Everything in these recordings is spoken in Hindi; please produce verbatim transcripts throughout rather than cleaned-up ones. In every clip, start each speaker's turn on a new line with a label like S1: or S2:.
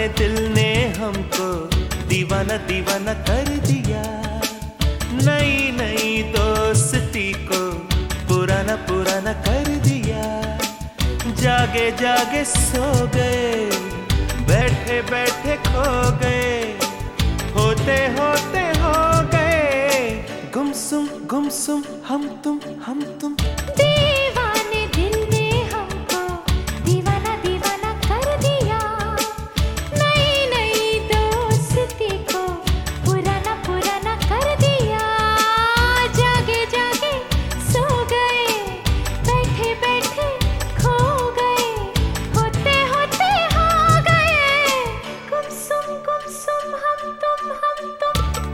S1: दिल ने हमको दीवाना दीवाना कर दिया। नई नई दोस्ती को पुराना पुराना कर दिया। जागे जागे सो गए, बैठे बैठे खो गए, होते होते हो गए गुमसुम गुमसुम हम तुम हम तुम।
S2: दीवाने दिल ने हमको दीवाना दीवाना कर दिया। नई नई दोस्ती को पुराना पुराना कर दिया। जागे जागे सो गए, बैठे बैठे खो गए, होते होते हो गए गुमसुम गुमसुम हम तुम हम तुम।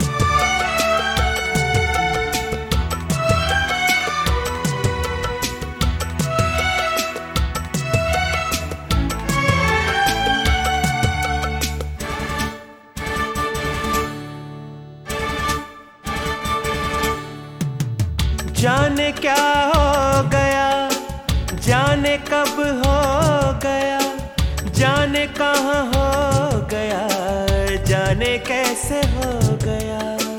S1: जाने क्या हो गया, जाने कब हो गया, जाने कहाँ हो गया, जाने कैसे हो गया।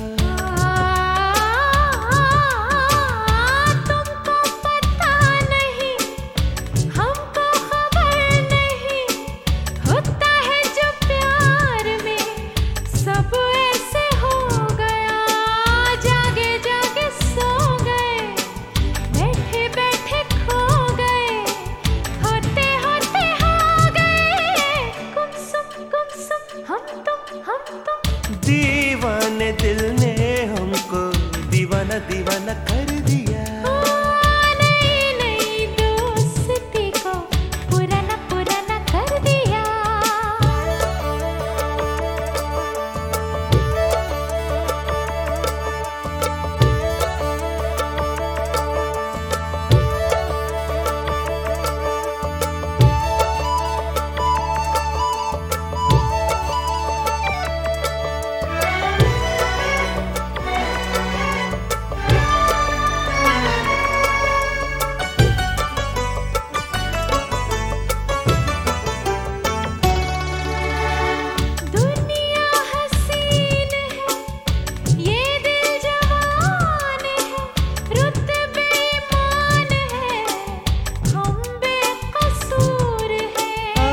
S2: तुमको पता नहीं, हमको खबर नहीं, होता है जो प्यार में सब ऐसे हो गया। जागे जागे सो गए, बैठे बैठे खो गए, होते होते हो गए गुमसुम गुमसुम हम तुम हम तुम।
S1: दीवाने दिल ने हमको दीवाना दीवाना कर दिया।
S2: नई नई दोस्ती को पुराना पुराना कर दिया। दुनिया हसीन है, ये दिल जवान है, रुत बेईमान है, हम बेकसूर है।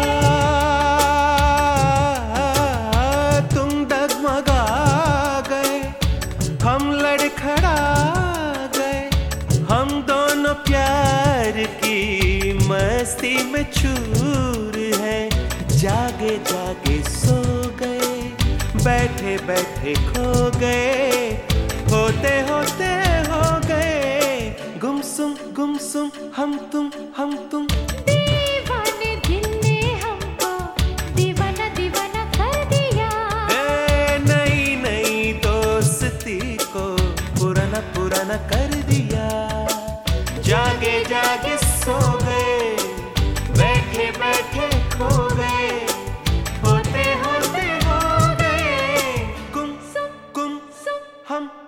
S1: आ, तुम डगमगा गए, हम लड़खड़ा गए, हम दोनों प्यार की मस्ती में चूर है। जागे जागे सो गए, बैठे बैठे खो गए, होते होते हो गए गुमसुम गुमसुम हम तुम हम तुम।
S2: दीवाने दिल ने हमको दीवाना दीवाना कर दिया।
S1: ए, नई नई दोस्ती को पुराना पुराना कर दिया। जागे जागे सो गए, बैठे बैठे खो गए, होते होते हो गए गुम
S2: सुम
S1: गुम
S2: सुम
S1: हम